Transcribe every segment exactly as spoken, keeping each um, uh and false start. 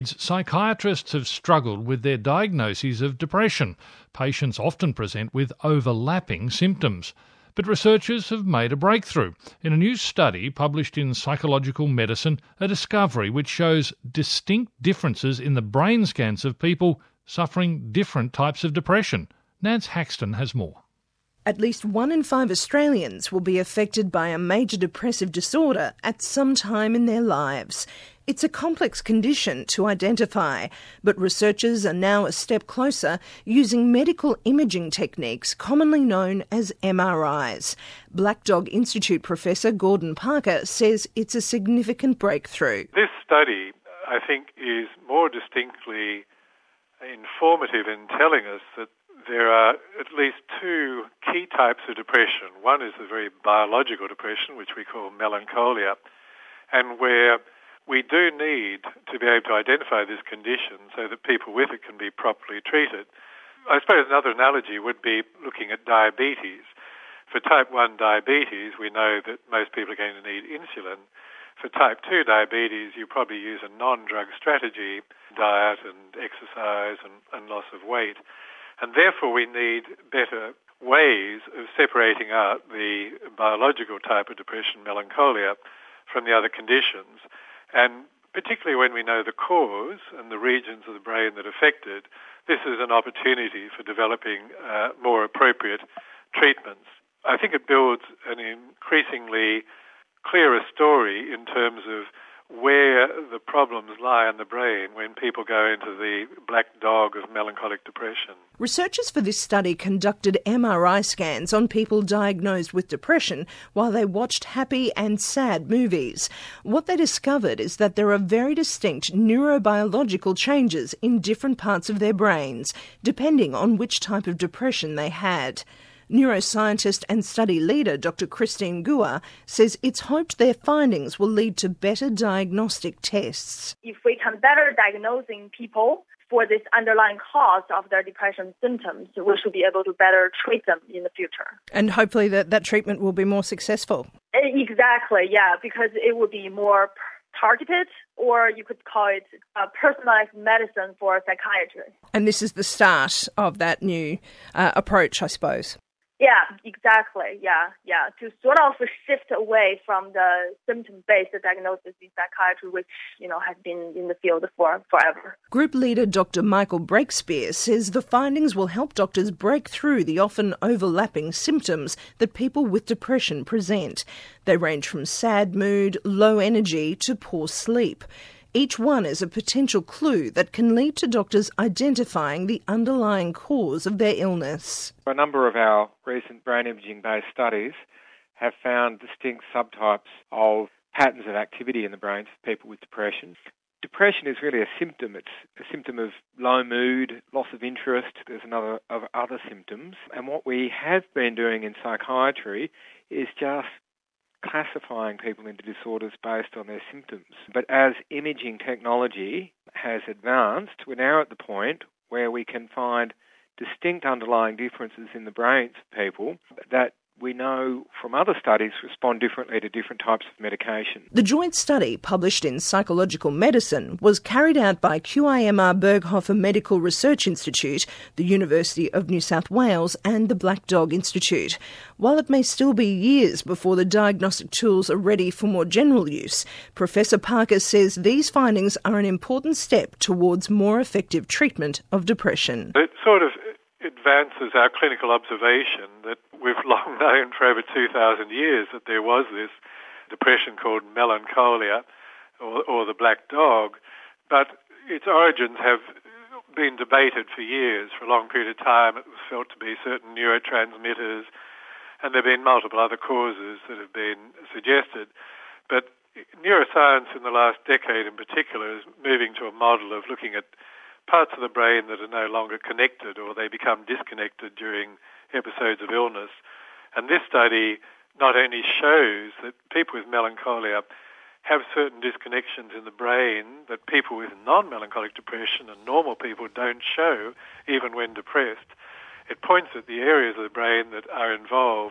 Psychiatrists have struggled with their diagnoses of depression. Patients often present with overlapping symptoms. But researchers have made a breakthrough. In a new study published in Psychological Medicine, a discovery which shows distinct differences in the brain scans of people suffering different types of depression. Nance Haxton has more. At least one in five Australians will be affected by a major depressive disorder at some time in their lives. It's a complex condition to identify, but researchers are now a step closer using medical imaging techniques commonly known as M R Is. Black Dog Institute professor Gordon Parker says it's a significant breakthrough. This study, I think, is more distinctly informative in telling us that there are at least two key types of depression. One is the very biological depression, which we call melancholia, and where we do need to be able to identify this condition so that people with it can be properly treated. I suppose another analogy would be looking at diabetes. For type one diabetes, we know that most people are going to need insulin. For type two diabetes, you probably use a non-drug strategy, diet and exercise and, and loss of weight. And therefore we need better ways of separating out the biological type of depression, melancholia, from the other conditions. And particularly when we know the cause and the regions of the brain that are affected, this is an opportunity for developing uh, more appropriate treatments. I think it builds an increasingly clearer story in terms of where the problems lie in the brain when people go into the black dog of melancholic depression. Researchers for this study conducted M R I scans on people diagnosed with depression while they watched happy and sad movies. What they discovered is that there are very distinct neurobiological changes in different parts of their brains, depending on which type of depression they had. Neuroscientist and study leader Doctor Christine Guo says it's hoped their findings will lead to better diagnostic tests. If we can better diagnosing people for this underlying cause of their depression symptoms, we should be able to better treat them in the future. And hopefully that, that treatment will be more successful. Exactly, yeah, because it would be more targeted, or you could call it a personalized medicine for psychiatry. And this is the start of that new uh, approach, I suppose. Yeah, exactly. Yeah, yeah. To sort of shift away from the symptom-based diagnosis in psychiatry, which, you know, has been in the field for forever. Group leader Doctor Michael Breakspear says the findings will help doctors break through the often overlapping symptoms that people with depression present. They range from sad mood, low energy to poor sleep. Each one is a potential clue that can lead to doctors identifying the underlying cause of their illness. A number of our recent brain imaging-based studies have found distinct subtypes of patterns of activity in the brains of people with depression. Depression is really a symptom. It's a symptom of low mood, loss of interest. There's another of other symptoms. And what we have been doing in psychiatry is just classifying people into disorders based on their symptoms. But as imaging technology has advanced, we're now at the point where we can find distinct underlying differences in the brains of people that we know from other studies respond differently to different types of medication. The joint study, published in Psychological Medicine, was carried out by Q I M R Berghofer Medical Research Institute, the University of New South Wales and the Black Dog Institute. While it may still be years before the diagnostic tools are ready for more general use, Professor Parker says these findings are an important step towards more effective treatment of depression. It sort of advances our clinical observation that we've long known for over two thousand years that there was this depression called melancholia or, or the black dog, but its origins have been debated for years. For a long period of time it was felt to be certain neurotransmitters, and there have been multiple other causes that have been suggested. But neuroscience in the last decade in particular is moving to a model of looking at parts of the brain that are no longer connected, or they become disconnected during episodes of illness. And this study not only shows that people with melancholia have certain disconnections in the brain that people with non-melancholic depression and normal people don't show even when depressed. It points at the areas of the brain that are involved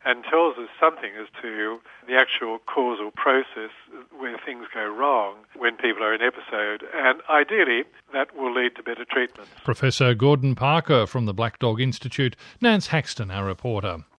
and tells us something as to the actual causal process where things go wrong when people are in episode, and ideally that will lead to better treatment. Professor Gordon Parker from the Black Dog Institute, Nance Haxton, our reporter.